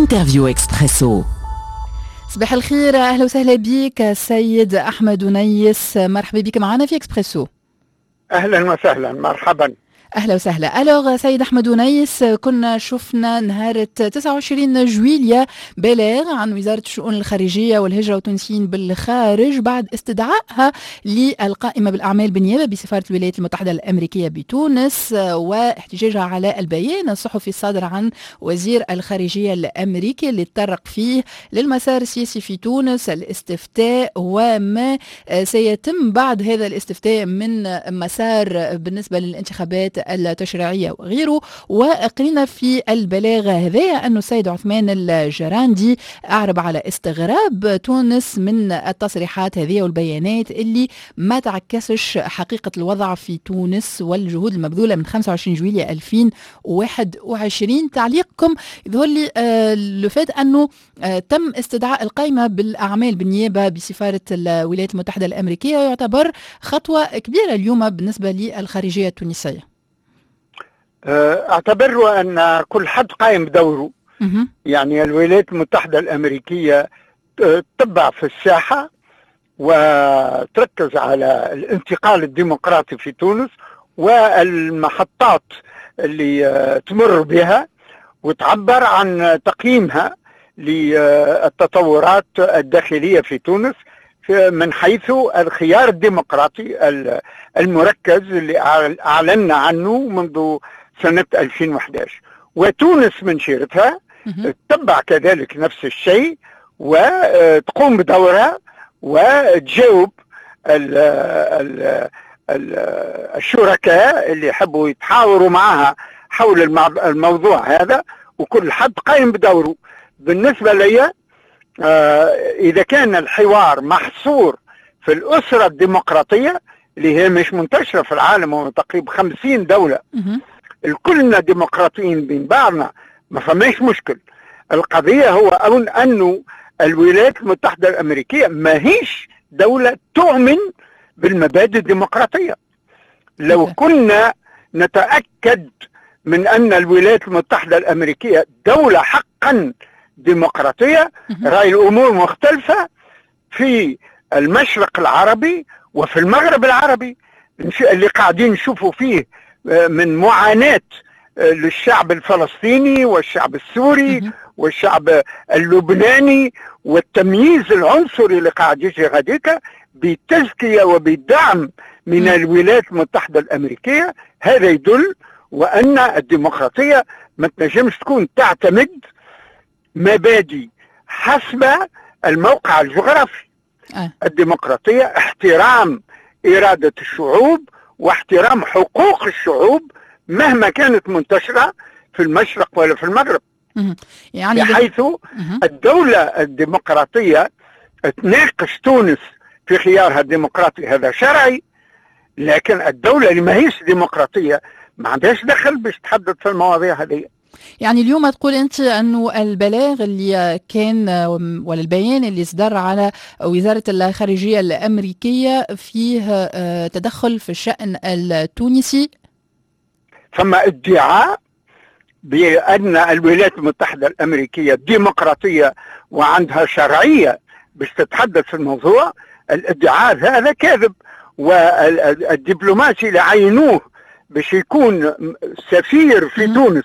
انترفيو اكسبريسو. صباح الخير، اهلا وسهلا بك السيد احمد نيس، مرحبا بك معنا في اكسبريسو. اهلا وسهلا، مرحبا. اهلا وسهلا. الوغ سيد احمد نيس، كنا شفنا نهار 29 جويليا بلاغ عن وزاره الشؤون الخارجيه والهجره والتونسيين بالخارج بعد استدعائها للقائمه بالاعمال بالنيابه بسفاره الولايات المتحده الامريكيه بتونس، واحتجاجها على البيان الصحفي الصادر عن وزير الخارجيه الامريكي اللي تطرق فيه للمسار السياسي في تونس، الاستفتاء وما سيتم بعد هذا الاستفتاء من مسار بالنسبه للانتخابات التشريعية وغيره. وقرينا في البلاغ هذا أن السيد عثمان الجراندي أعرب على استغراب تونس من التصريحات هذه والبيانات اللي ما تعكسش حقيقة الوضع في تونس والجهود المبذولة من 25 جويلية 2021. تعليقكم يظهر لي لفات أنه تم استدعاء القائمة بالأعمال بالنيابة بسفارة الولايات المتحدة الأمريكية، يعتبر خطوة كبيرة اليوم بالنسبة للخارجية التونسية. اعتبر ان كل حد قائم بدوره. يعني الولايات المتحدة الامريكية تتبع في الساحة وتركز على الانتقال الديمقراطي في تونس والمحطات اللي تمر بها، وتعبر عن تقييمها للتطورات الداخلية في تونس من حيث الخيار الديمقراطي المركز اللي أعلنا عنه منذ سنة 2011. وتونس من شيرتها تتبع كذلك نفس الشيء وتقوم بدورها وتجاوب الشركاء اللي يحبوا يتحاوروا معها حول الموضوع هذا، وكل حد قائم بدوره. بالنسبة لي إذا كان الحوار محصور في الأسرة الديمقراطية اللي هي مش منتشرة في العالم، وتقريبا 50 دولة الكلنا ديمقراطيين بين بعضنا، ما فماش مشكل. القضية هو أنه الولايات المتحدة الأمريكية ما هيش دولة تؤمن بالمبادئ الديمقراطية. لو كنا نتأكد من أن الولايات المتحدة الأمريكية دولة حقا ديمقراطية، رأي الأمور مختلفة في المشرق العربي وفي المغرب العربي اللي قاعدين نشوفوا فيه من معاناة للشعب الفلسطيني والشعب السوري والشعب اللبناني، والتمييز العنصري اللي قاعد يجي غاديك بالتزكية وبالدعم من الولايات المتحدة الأمريكية. هذا يدل وأن الديمقراطية ما تنجمش تكون تعتمد مبادئ حسب الموقع الجغرافي. الديمقراطية احترام إرادة الشعوب واحترام حقوق الشعوب مهما كانت منتشرة في المشرق ولا في المغرب، يعني بحيث الدولة الديمقراطية تناقش تونس في خيارها الديمقراطي، هذا شرعي. لكن الدولة اللي ما هيش ديمقراطية ما عندهاش دخل باش تحدث في المواضيع هذه. يعني اليوم تقول أنت أنه البلاغ اللي كان ولا البيان اللي صدر على وزارة الخارجية الأمريكية فيه تدخل في الشأن التونسي؟ ثم ادعاء بأن الولايات المتحدة الأمريكية ديمقراطية وعندها شرعية باش تتحدث في الموضوع. الادعاء هذا كاذب، والدبلوماسي اللي عينوه باش يكون سفير في تونس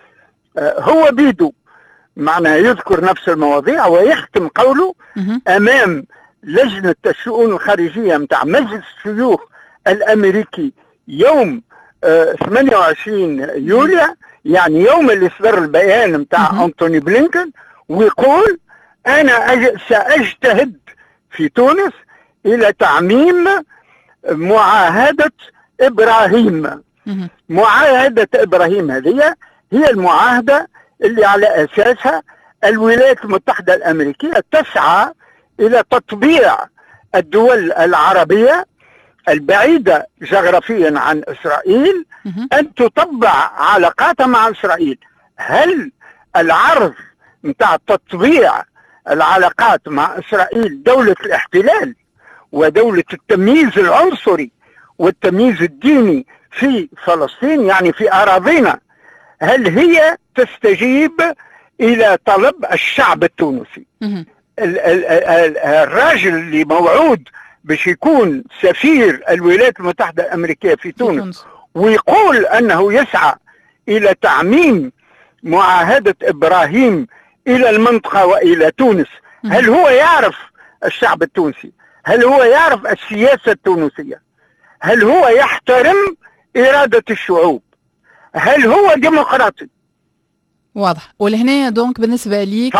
هو بيدو معناه يذكر نفس المواضيع ويختم قوله أمام لجنة الشؤون الخارجية متاع مجلس الشيوخ الأمريكي يوم 28 يوليو، يعني يوم اللي صدر البيان متاع أنتوني بلينكن، ويقول أنا سأجتهد في تونس إلى تعميم معاهدة إبراهيم. معاهدة إبراهيم هذه هي المعاهدة اللي على أساسها الولايات المتحدة الأمريكية تسعى إلى تطبيع الدول العربية البعيدة جغرافيا عن إسرائيل أن تطبع علاقاتها مع إسرائيل. هل العرض متاع تطبيع العلاقات مع إسرائيل دولة الاحتلال ودولة التمييز العنصري والتمييز الديني في فلسطين، يعني في أراضينا، هل هي تستجيب إلى طلب الشعب التونسي. الراجل اللي موعود باش يكون سفير الولايات المتحدة الأمريكية في تونس ويقول أنه يسعى إلى تعميم معاهدة إبراهيم إلى المنطقة وإلى تونس، هل هو يعرف الشعب التونسي؟ هل هو يعرف السياسة التونسية؟ هل هو يحترم إرادة الشعوب؟ هل هو ديمقراطي؟ واضح. ولهنا دونك بالنسبة لي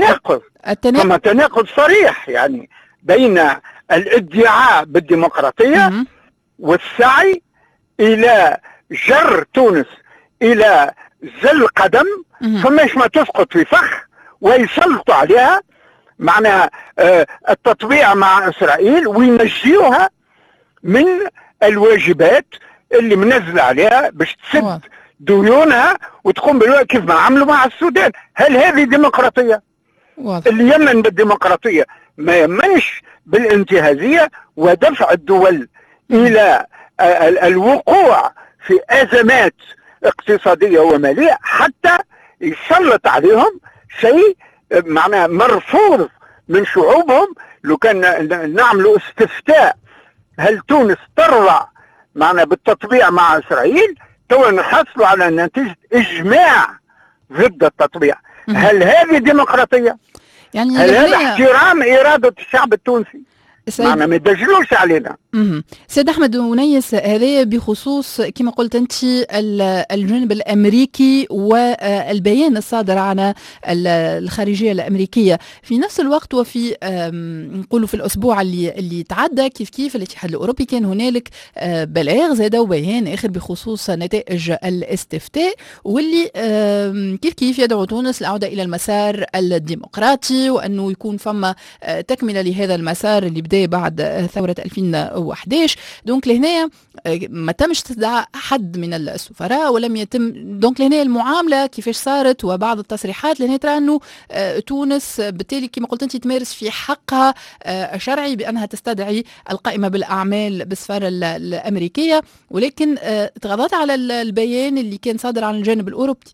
ثم تناقض صريح يعني بين الادعاء بالديمقراطية والسعي إلى جر تونس إلى زل قدم، فماش ما تسقط في فخ ويسلطوا عليها معناها التطبيع مع إسرائيل وينجيوها من الواجبات اللي منزل عليها باش تسد ديونها وتقوم بالوقت كيف ما عملوا مع السودان. هل هذه ديمقراطية؟ اللي يمن بالديمقراطية ما يمنش بالانتهازية ودفع الدول إلى الوقوع في أزمات اقتصادية ومالية حتى يسلط عليهم شيء معناه مرفوض من شعوبهم. لو كان نعملوا استفتاء هل تونس ترضى معنا بالتطبيع مع إسرائيل، تو نحصلوا على نتيجة إجماع ضد التطبيع. هل هذه ديمقراطية؟ يعني هل هذا احترام إرادة الشعب التونسي؟ معنا ما يدجلوش علينا. سيد أحمد ونيس، هذا بخصوص كما قلت أنت الجانب الأمريكي والبيان الصادر عن الخارجية الأمريكية في نفس الوقت. وفي نقولوا في الأسبوع اللي تعدى كيف الاتحاد الأوروبي كان هنالك بلاغ زاد وبيان آخر بخصوص نتائج الاستفتاء واللي كيف يدعو تونس للعودة إلى المسار الديمقراطي وأنه يكون فما تكملة لهذا المسار اللي بدأ بعد ثورة 2011. دونك لهنا ما تمش استدعاء حد من السفراء ولم يتم دونك لهنا المعاملة كيفاش صارت وبعض التصريحات لهنا ترى أنه تونس بالتالي كما قلت أنت تمارس في حقها شرعي بأنها تستدعي القائمة بالأعمال بالسفارة الأمريكية، ولكن تغضت على البيان اللي كان صادر عن الجانب الأوروبي.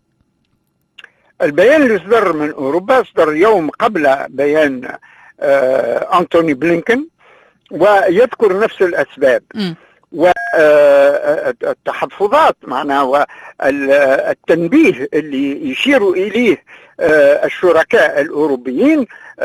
البيان اللي صدر من أوروبا صدر يوم قبل بيان أنتوني بلينكن ويذكر نفس الأسباب والتحفظات معناها والتنبيه اللي يشيروا إليه الشركاء الأوروبيين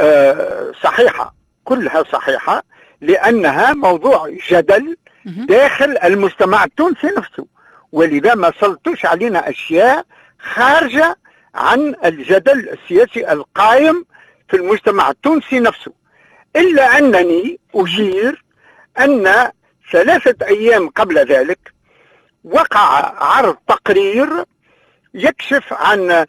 صحيحة، كلها صحيحة، لأنها موضوع جدل داخل المجتمع التونسي نفسه، ولذا ما سلطوش علينا أشياء خارجة عن الجدل السياسي القائم في المجتمع التونسي نفسه. إلا أنني أجير أن 3 أيام قبل ذلك وقع عرض تقرير يكشف عن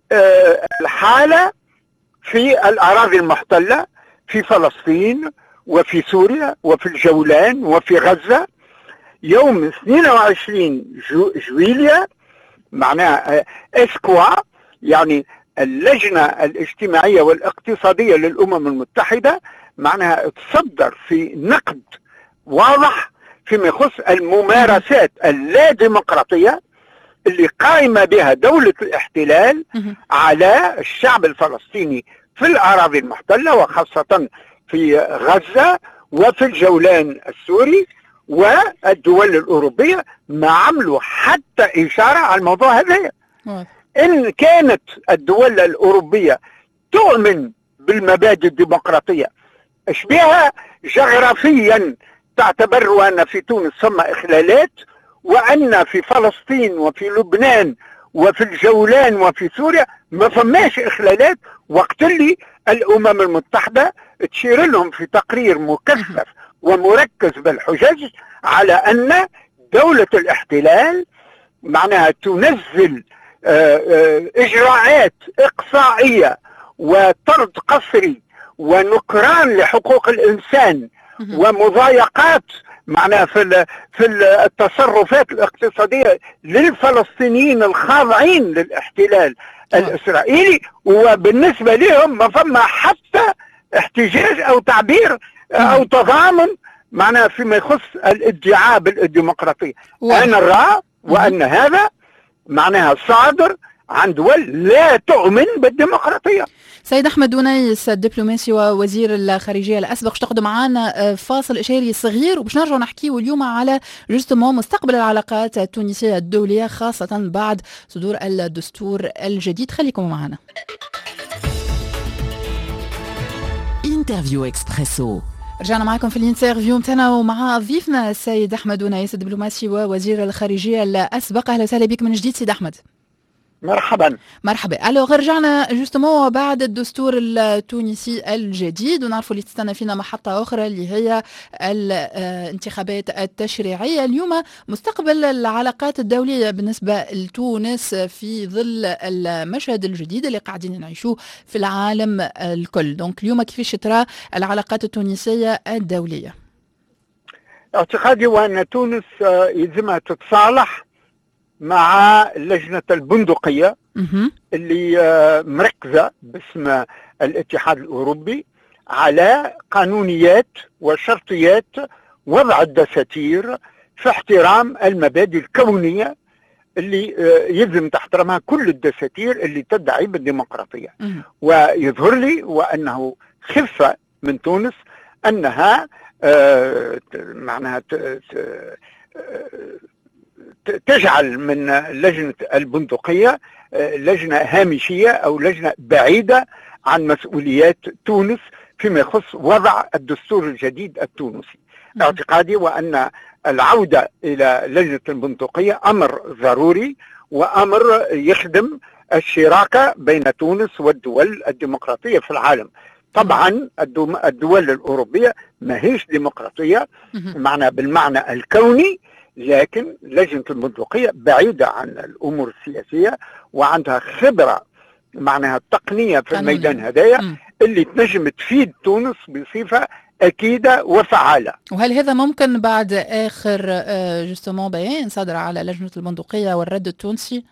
الحالة في الأراضي المحتلة في فلسطين وفي سوريا وفي الجولان وفي غزة يوم 22 جويليا، معناها اسكوا يعني اللجنة الاجتماعية والاقتصادية للأمم المتحدة، معناها تصدر في نقد واضح فيما يخص الممارسات اللا ديمقراطية اللي قائمة بها دولة الاحتلال على الشعب الفلسطيني في الأراضي المحتلة وخاصة في غزة وفي الجولان السوري. والدول الأوروبية ما عملوا حتى إشارة على الموضوع هذا. إن كانت الدول الأوروبية تؤمن بالمبادئ الديمقراطية اشبيها جغرافيا تعتبر أن في تونس ثم إخلالات وأن في فلسطين وفي لبنان وفي الجولان وفي سوريا ما فماش إخلالات، وقت اللي الأمم المتحدة تشير لهم في تقرير مكثف ومركز بالحجج على أن دولة الاحتلال معناها تنزل إجراءات إقصائية وطرد قسري ونكران لحقوق الإنسان ومضايقات معناها في التصرفات الاقتصادية للفلسطينيين الخاضعين للاحتلال الإسرائيلي، وبالنسبة لهم ما فما حتى احتجاج أو تعبير أو تضامن معناها فيما يخص الادعاء بالديمقراطية. أنا أرى وأن هذا معناها صادر عن دول لا تؤمن بالديمقراطية. سيد أحمد دونيس الدبلوماسي ووزير الخارجية الأسبق باش تاخذوا معنا فاصل إشاري صغير وباش نرجعوا نحكيوا اليوم على جوستومون مستقبل العلاقات التونسية الدولية خاصة بعد صدور الدستور الجديد. خليكم معنا. انترفيو اكسبريسو. رجعنا معكم في الانترفيو متاعنا ومع ضيفنا السيد أحمد دونيس الدبلوماسي ووزير الخارجية الأسبق. أهلا وسهلا بك من جديد سيد أحمد. مرحبا. مرحبا. الوغ رجعنا جوستومون بعد الدستور التونسي الجديد ونعرفوا اللي تستنى فينا محطة أخرى اللي هي الانتخابات التشريعية. اليوم مستقبل العلاقات الدولية بالنسبة لتونس في ظل المشهد الجديد اللي قاعدين نعيشوه في العالم الكل. دونك اليوم كيفاش ترى العلاقات التونسية الدولية؟ اعتقادي وأن تونس يلزمها تتصالح مع لجنة البندقية اللي مركزة باسم الاتحاد الأوروبي على قانونيات وشرطيات وضع الدساتير في احترام المبادئ الكونية اللي يلزم تحترمها كل الدساتير اللي تدعي بالديمقراطية. ويظهر لي وأنه خفة من تونس أنها معناها تجعل من لجنة البندقية لجنة هامشية أو لجنة بعيدة عن مسؤوليات تونس فيما يخص وضع الدستور الجديد التونسي. اعتقادي وأن العودة إلى لجنة البندقية أمر ضروري وأمر يخدم الشراكة بين تونس والدول الديمقراطية في العالم. طبعا الدول الأوروبية ما هيش ديمقراطية بالمعنى الكوني، لكن لجنة البندقية بعيدة عن الأمور السياسية وعندها خبرة معناها التقنية في الميدان هدايا اللي تنجم تفيد تونس بصفة أكيدة وفعالة. وهل هذا ممكن بعد آخر جوستومون بيان صدر على لجنة البندقية والرد التونسي؟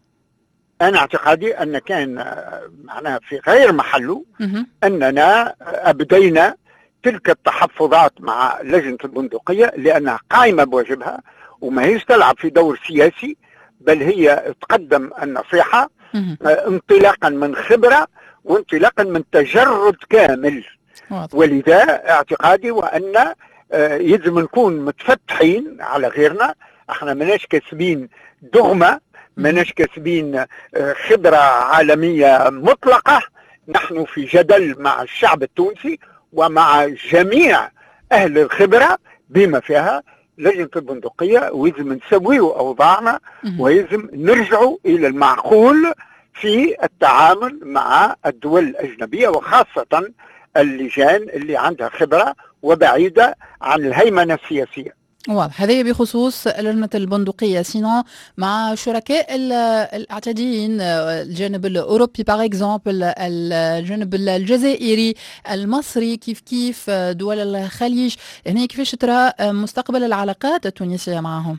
أنا اعتقادي أن كان معناها في غير محله أننا أبدينا تلك التحفظات مع لجنة البندقية لأنها قائمة بواجبها وما هيش تلعب في دور سياسي، بل هي تقدم النصيحة انطلاقا من خبرة وانطلاقا من تجرد كامل. ولذا اعتقادي وأن يجب نكون متفتحين على غيرنا. احنا مناش كاسبين دغمة، مناش كاسبين خبرة عالمية مطلقة. نحن في جدل مع الشعب التونسي ومع جميع أهل الخبرة بما فيها لجنة البندقية، ويجب نسويوا أوضاعنا ويجب نرجعوا إلى المعقول في التعامل مع الدول الأجنبية وخاصة اللجان اللي عندها خبرة وبعيدة عن الهيمنة السياسية. واضح. هذه بخصوص لجنة البندقية. سينو مع شركاء الاعتدين الجانب الأوروبي باغ اكزومبل، الجانب الجزائري، المصري، كيف دول الخليج، هنا كيفاش ترى مستقبل العلاقات التونسية معهم؟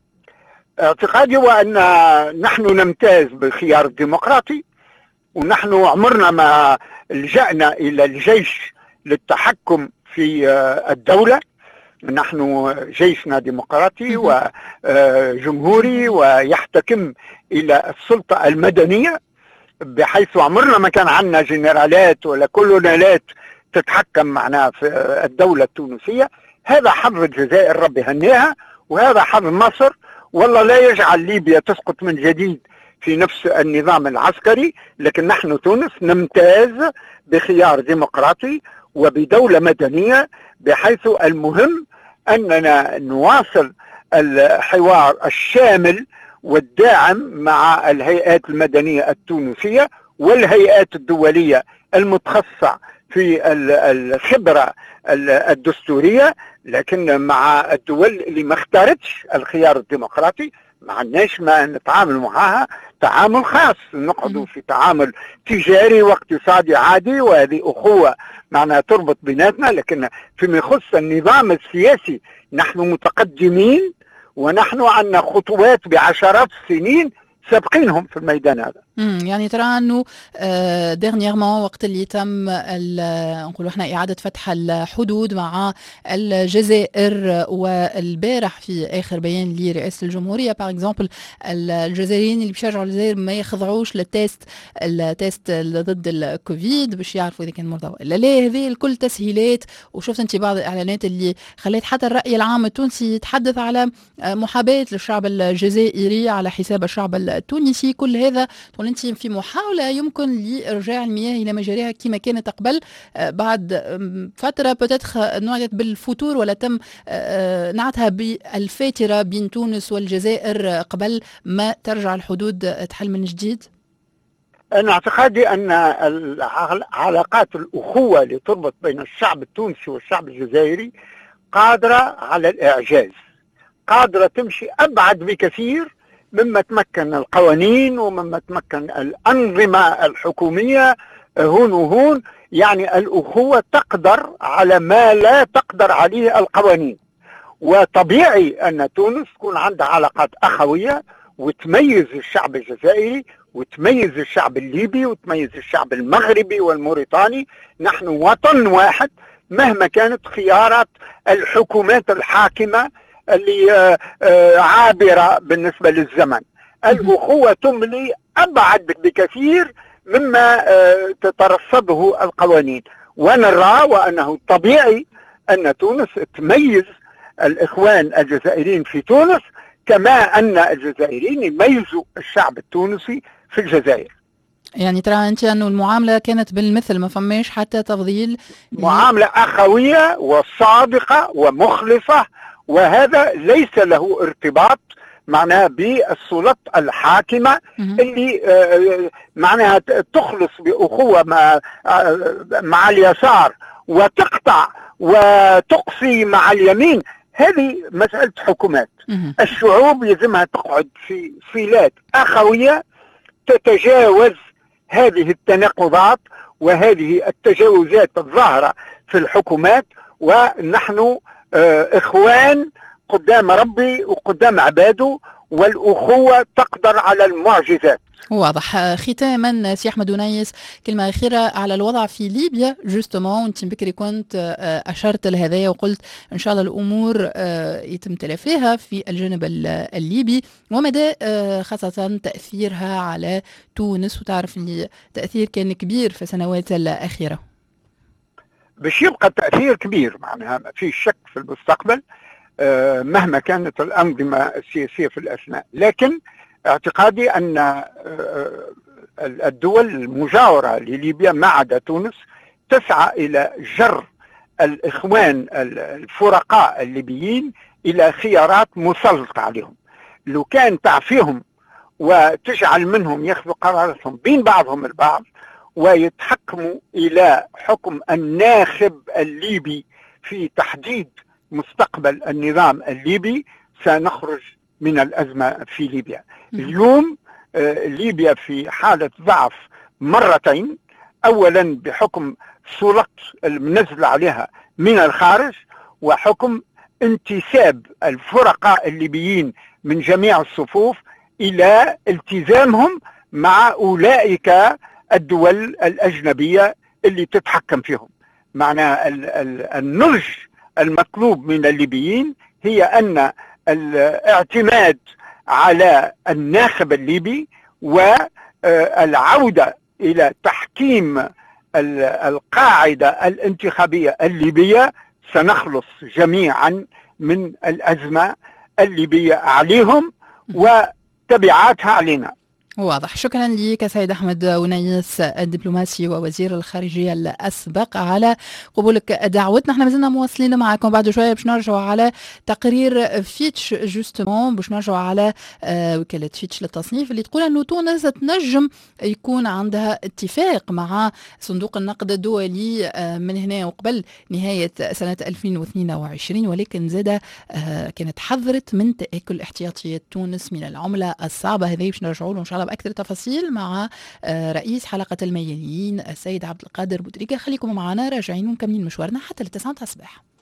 اعتقادي هو أن نحن نمتاز بالخيار الديمقراطي، ونحن عمرنا ما لجأنا إلى الجيش للتحكم في الدولة. نحن جيشنا ديمقراطي وجمهوري ويحتكم إلى السلطة المدنية، بحيث عمرنا ما كان عندنا جنرالات ولا كولونيلات تتحكم معنا في الدولة التونسية. هذا حظ الجزائر ربي هنيها، وهذا حظ مصر. والله لا يجعل ليبيا تسقط من جديد في نفس النظام العسكري، لكن نحن تونس نمتاز بخيار ديمقراطي وبدولة مدنية، بحيث المهم أننا نواصل الحوار الشامل والداعم مع الهيئات المدنية التونسية والهيئات الدولية المتخصصة في الخبرة الدستورية، لكن مع الدول اللي ما اختارتش الخيار الديمقراطي ما عندناش ما نتعامل معها تعامل خاص، نقعد في تعامل تجاري واقتصادي عادي، وهذه أخوة معناها تربط بيناتنا. لكن فيما يخص النظام السياسي نحن متقدمين، ونحن عندنا خطوات بعشرات السنين سابقينهم في الميدان هذا. يعني ترى انه ديرنييرمون وقت اللي تم نقولوا احنا اعاده فتح الحدود مع الجزائر، والبارح في اخر بيان لرئاسه الجمهوريه باغ اكزومبل الجزائريين اللي بيشجعوا الجزائر ما يخضعوش التيست ضد الكوفيد باش يعرفوا اذا كان مرضى ولا لا. هذه الكل تسهيلات، وشفت انت بعض الاعلانات اللي خلت حتى الراي العام التونسي يتحدث على محاباه للشعب الجزائري على حساب الشعب التونسي. كل هذا تقول انت في محاوله يمكن لارجاع المياه الى مجاريها كما كانت قبل، بعد فتره بتاتخ نوعت بالفتور ولا تم نعتها بالفاتره بين تونس والجزائر قبل ما ترجع الحدود تحل من جديد. أنا اعتقادي أن علاقات الأخوة اللي تربط بين الشعب التونسي والشعب الجزائري قادرة على الإعجاز، قادرة تمشي أبعد بكثير مما تمكن القوانين ومما تمكن الأنظمة الحكومية هون وهون. يعني الأخوة تقدر على ما لا تقدر عليه القوانين، وطبيعي أن تونس تكون عندها علاقات أخوية وتميز الشعب الجزائري وتميز الشعب الليبي وتميز الشعب المغربي والموريتاني. نحن وطن واحد مهما كانت خيارات الحكومات الحاكمة اللي عابرة بالنسبة للزمن. الأخوة تملي أبعد بكثير مما تترصده القوانين، ونرى وأنه طبيعي أن تونس تميز الإخوان الجزائريين في تونس كما أن الجزائريين يميزوا الشعب التونسي في الجزائر. يعني ترى أنت أنه المعاملة كانت بالمثل، ما فماش حتى تفضيل، معاملة أخوية وصادقة ومخلصة، وهذا ليس له ارتباط معناها بالسلطة الحاكمة اللي معناها تخلص بأخوة مع اليسار وتقطع وتقصي مع اليمين. هذه مسألة حكومات. الشعوب يلزمها تقعد في صلات أخوية تتجاوز هذه التناقضات وهذه التجاوزات الظاهرة في الحكومات، ونحن إخوان قدام ربي وقدام عباده، والأخوة تقدر على المعجزات. واضح. ختاما سي أحمد ونيس، كلمة أخيرة على الوضع في ليبيا جوستومون. أنت بكري كنت أشرت لهذا وقلت إن شاء الله الأمور يتم تلافيها في الجانب الليبي، ومدى خاصة تأثيرها على تونس، وتعرف أن تأثير كان كبير في السنوات الأخيرة. باش يبقى تأثير كبير معناها ما فيش شك في المستقبل مهما كانت الأنظمة السياسية في الأثناء، لكن اعتقادي أن الدول المجاورة لليبيا ما عدا تونس تسعى إلى جر الإخوان الفرقاء الليبيين إلى خيارات مسلطة عليهم. لو كان تعفيهم وتجعل منهم ياخذوا قراراتهم بين بعضهم البعض ويتحكموا إلى حكم الناخب الليبي في تحديد مستقبل النظام الليبي، سنخرج من الأزمة في ليبيا. اليوم ليبيا في حالة ضعف مرتين، أولا بحكم سلطة المنزل عليها من الخارج، وحكم انتساب الفرقاء الليبيين من جميع الصفوف إلى التزامهم مع أولئك الدول الأجنبية اللي تتحكم فيهم. معنى النضج المطلوب من الليبيين هي أن الاعتماد على الناخب الليبي والعودة إلى تحكيم القاعدة الانتخابية الليبية. سنخلص جميعا من الأزمة الليبية عليهم وتبعاتها علينا. واضح. شكرا لك سيد أحمد ونيس الدبلوماسي ووزير الخارجية الأسبق على قبولك دعوتنا. احنا مازلنا مواصلين معكم، بعد شوية باش نرجعوا على تقرير فيتش جوستومون، باش نرجعوا على وكالة فيتش للتصنيف اللي تقول أنه تونس تنجم يكون عندها اتفاق مع صندوق النقد الدولي من هنا وقبل نهاية سنة 2022، ولكن زاد كانت حذرت من تآكل احتياطيات تونس من العملة الصعبة. هذه باش نرجعوا له إن شاء الله بأكثر تفاصيل مع رئيس حلقة الميادين السيد عبد القادر بوتريكا. خليكم معنا راجعين ومكملين مشوارنا حتى ل9 الصباح.